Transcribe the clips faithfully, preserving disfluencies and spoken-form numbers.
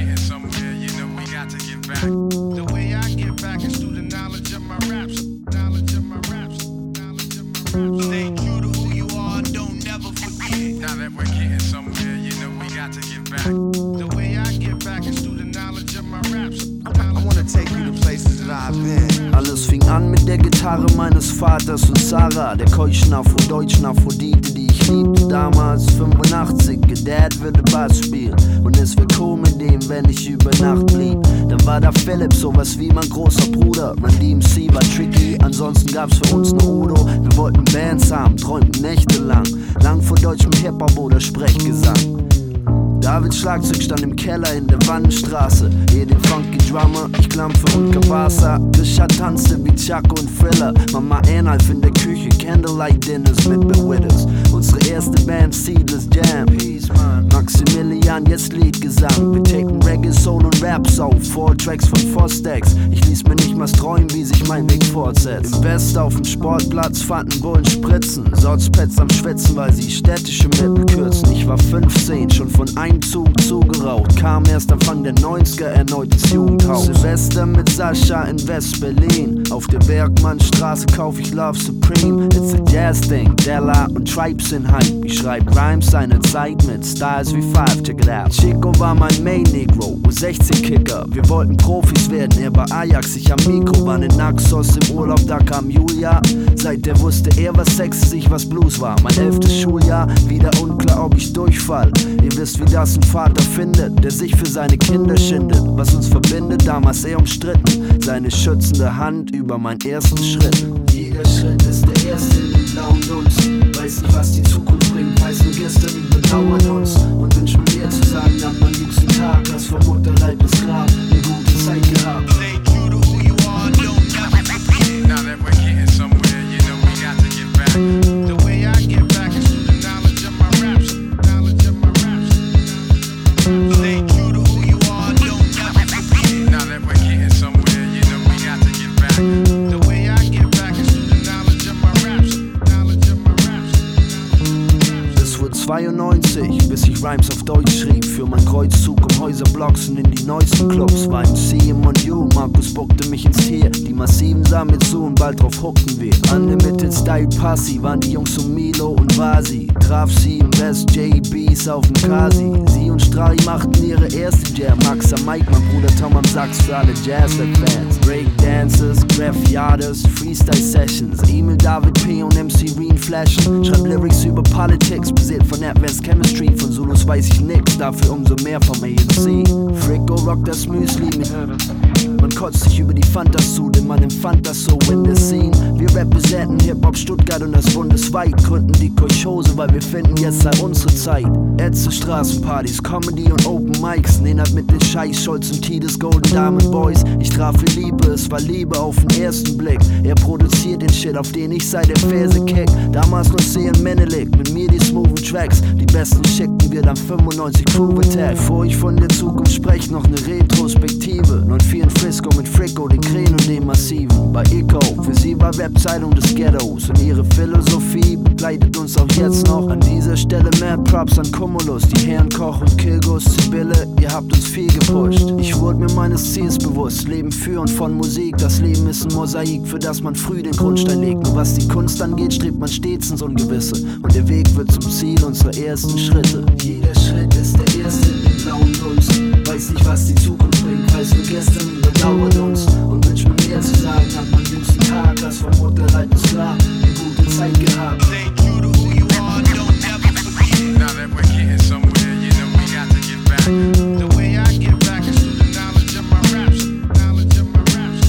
getting somewhere, you know we got to give back. The way I give back is through the knowledge of my raps. Knowledge of my raps. Knowledge of my raps. Stay true to who you are and don't never forget. Now that we're getting somewhere, you know we got to give back. The way I give back is through the knowledge of my raps. I wanna take you to places that I've been. Alles fing an mit der Gitarre meines Vaters und Sarah, der keuschen Afro-deutschen Aphrodite, die ich liebte damals. fünfundachtzig, Dad würde Bass spielen und es wär cool mit dem, wenn ich über Nacht blieb. Dann war da Philipp, sowas wie mein großer Bruder. Mein D M C war tricky, ansonsten gab's für uns nur Udo. Wir wollten Bands haben, träumten nächtelang, lang vor deutschem Hip-Hop oder Sprechgesang. Davids Schlagzeug stand im Keller in der Wannenstraße. Er den funky Drummer, ich Klampfe und Kabasa. Richard tanzte wie Chaco und Thriller. Mama Ernalf in der Küche, Candlelight Dinners mit The Widows. Unsere erste Band, Seedless Jam. Maximilian, jetzt Liedgesang. Wir tapen Reggae, Soul und Raps auf. Four Tracks von Fostex. Ich ließ mir nicht mal träumen, wie sich mein Weg fortsetzt. Im West auf dem Sportplatz fanden Bullen Spritzen. Sotzpads am Schwitzen, weil sie städtische Mittel kürzen. Ich war fünfzehn, schon von einem Zug zugeraucht. Kam erst Anfang der neunziger erneut ins Jugendhaus. Silvester mit Sascha in West-Berlin. Auf der Bergmannstraße kauf ich Love Supreme. It's a Jazz-Ding, Della und Tribes in Hype. Ich schreib Rhymes seiner Zeit mit Styles wie Five, check it out. Chico war mein Main-Negro, U sechzehn Kicker. Wir wollten Profis werden, er bei Ajax, ich am Mikro. Waren in Naxos im Urlaub, da kam Julia. Seit der wusste er, was Sex ist, was Blues war. Mein elftes Schuljahr, wieder unklar, ob ich durchfall. Ihr wisst, wie das ein Vater findet, der sich für seine Kinder schindet. Was uns verbindet, damals sehr umstritten. Seine schützende Hand über meinen ersten Schritt. Jeder Schritt ist der erste in den blauen Dunst. Weiß nicht, was die Zukunft bringt, weiß nur gestern, wir bedauern uns. Und wünsch mir mehr zu sagen, ab meinem liebsten Tag. Hast vom Mutterleib bis Grab eine gute Zeit gehabt. Stay true to who you are, don't never forget. Now that we're getting somewhere, you know we got to give back. The way I give back is through the knowledge of my raps. Knowledge of my raps. Stay true to who you are, don't never forget. Now that we're getting somewhere, you know we got to give back. The way I give back is through the knowledge of my raps. Knowledge of my raps. Es wurde zweiundneunzig, bis ich Rhymes auf Deutsch schrieb. Für mein Kreuzzug um Häuserblocks und in die neuesten Clubs. War im C M und U, Markus buckte mich ins Tier. Die Massiven sahen mir zu und bald drauf hockten wir. Unlimited Style Passi waren die Jungs um Milo und Vasi. Traf sie im West J Bs auf dem Kasi. Sie und Strali machten ihre erste Jam. Max am Mike, mein Bruder Tom am Sax für alle Jazz-Fans. Breakdancers, Graph-Yarders, Freestyle-Sessions. Emil, David P. und M C Reen flashen. Schreib Lyrics über Politics, basiert von Advanced Chemistry. Von Zulus weiß ich nix, dafür umso mehr vom A M C. Fricko rockt das Müsli mit. Man kotzt sich über die Fantas zu, denn man empfand das so in der Scene. Wir representen Hip-Hop Stuttgart und das bundesweit. Gründen die Kolchose, weil wir finden, jetzt sei unsere Zeit. Ätze Straßenpartys, Comedy und Open Mics. Nenert mit den Scheiß Scholz und T des Golden Diamond Boys. Ich traf für Liebe, es war Liebe auf den ersten Blick. Er produziert den Shit, auf den ich seit der Ferse kick. Damals noch Sean Menelik, mit mir die smoothen Tracks. Die besten schickten wir dann fünfundneunzig Groove Attack. Bevor ich von der Zukunft sprech, noch ne Retrospektive. neun vier in Frisco mit Fricko, den Krähen und den Massiven. Bei Eco, für sie war Rap-Zeitung des Ghettos. Und ihre Philosophie begleitet uns auch jetzt noch. An dieser Stelle mehr Props an Cumulus, die Herren Koch und Kilgus, Sibylle, ihr habt uns viel gepusht. Ich wurde mir meines Ziels bewusst, Leben für und von Musik. Das Leben ist ein Mosaik, für das man früh den Grundstein legt. Und was die Kunst angeht, strebt man stets ins Ungewisse. Und der Weg wird zum Ziel unserer ersten Schritte. Jeder Schritt ist der erste in den blauen Dunst. Weiß nicht, was die Zukunft bringt, weiß nur gestern, überdauert uns. Und wünsch mir mehr zu sagen, ab meinem jüngsten Tag. Hast vom Mutterleib bis Grab eine gute Zeit gehabt. Stay true to who you are, don't never forget. Now that we're getting somewhere, you know we got to give back. The way I give back is through the knowledge of my raps. Knowledge of my raps.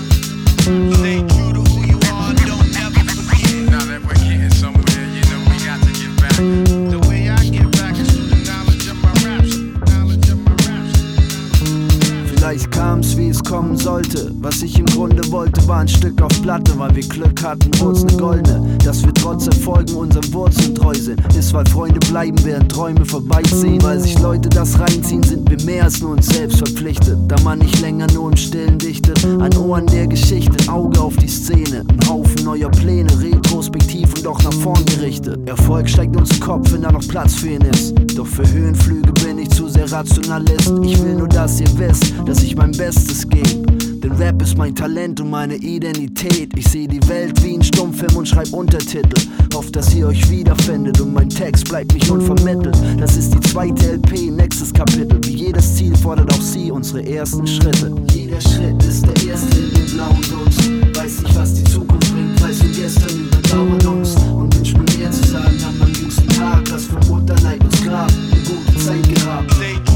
Stay true to who you are, don't never forget. Now that we're getting somewhere, you know we got to give back. The way I give back is through the knowledge of my raps. Knowledge of my raps. Vielleicht kam's, wie es kommen sollte. Was ich im Grunde wollte, war ein Stück auf Platte, weil wir Glück hatten, wurd's ne goldene. Dass wir trotz Erfolgen unseren Wurzeln treu sind, ist, weil Freunde bleiben, während Träume vorbeiziehen. Weil sich Leute das reinziehen, sind wir mehr als nur uns selbst verpflichtet. Da man nicht länger nur im Stillen dichtet. Ein Ohr an der Geschichte, ein Auge auf die Szene. Ein Haufen neuer Pläne, retrospektiv und auch nach vorn gerichtet. Erfolg steigt uns im Kopf, wenn da noch Platz für ihn ist. Doch für Höhenflüge bin ich zu sehr Rationalist. Ich will nur, dass ihr wisst, dass ich mein Bestes gebe. Denn Rap ist mein Talent und meine Identität. Ich seh die Welt wie ein Stummfilm und schreib Untertitel. Hoff, dass ihr euch wiederfindet und mein Text bleibt nicht unvermittelt. Das ist die zweite L P, nächstes Kapitel. Wie jedes Ziel fordert auch sie unsere ersten Schritte. Jeder Schritt ist der erste in den blauen Dunst. Weiß nicht, was die Zukunft bringt, weiß wir gestern überdauern uns. Und wünsch mir mehr zu sagen an meinem jüngsten Tag, dass für Mutterleib und Sklaven eine gute Zeit gehabt.